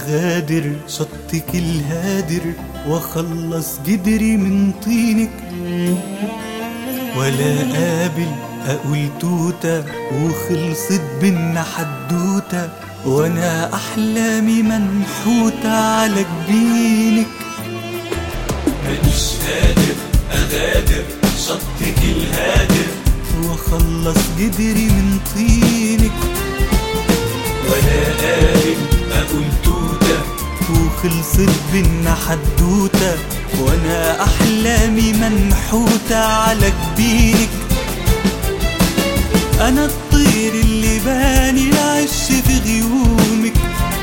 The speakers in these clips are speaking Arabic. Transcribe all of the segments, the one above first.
أغادر شطك الهادر وأخلص جدري من طينك، ولا قابل أقول توتة وخلصت بينا حدوتة، وأنا أحلامي منحوتة على جبينك. مانيش قادر أغادر شطك الهادر وأخلص جدري من طينك، ولا قابل أقول توتة وخلصت بينا حدوتة، وأنا أحلامي منحوتة على جبينك. أنا الطير اللي باني العش في غيومك،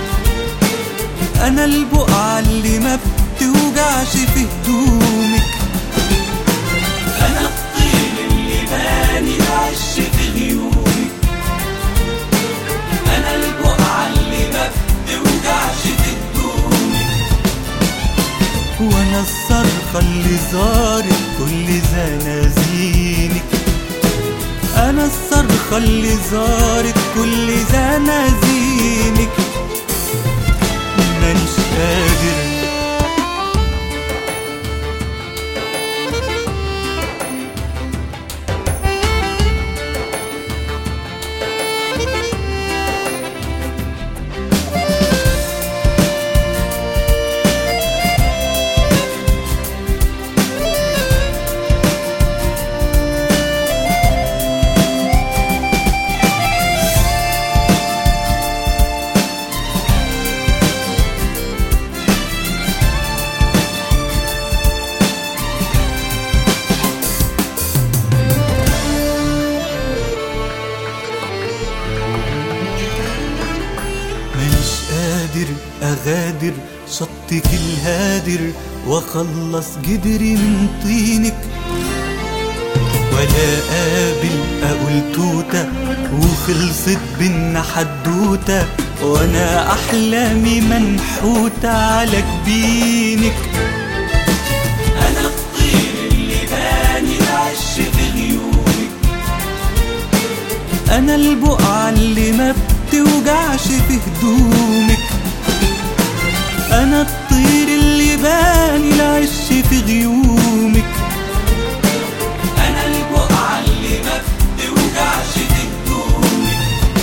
أنا البقعة اللي ما بتوجعش في هدومك، أنا الطير اللي باني العش في غيومك، أنا البقعة اللي ما بتوجعش في هدومك، وأنا الصرخة اللي زارت كل زنازينك، أنا الصرخة اللي زارت كل زنازينك. مانيش قادر أغادر شطك الهادر وأخلص جدري من طينك، ولا قابل أقول توتة وخلصت بينا حدوتة، وأنا أحلامي منحوتة على جبينك. أنا الطير اللي باني العش في غيومك، أنا البقعة اللي ما بتوجعش في هدومك، أنا الطير اللي باني العش في غيومك، أنا البقعة اللي ما بتوجعش في هدومك،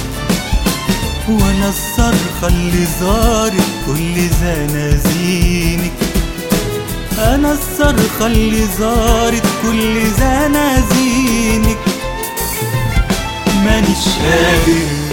وأنا الصرخة اللي زارت كل زنازينك، أنا الصرخة اللي زارت كل زنازينك. مانيش قادر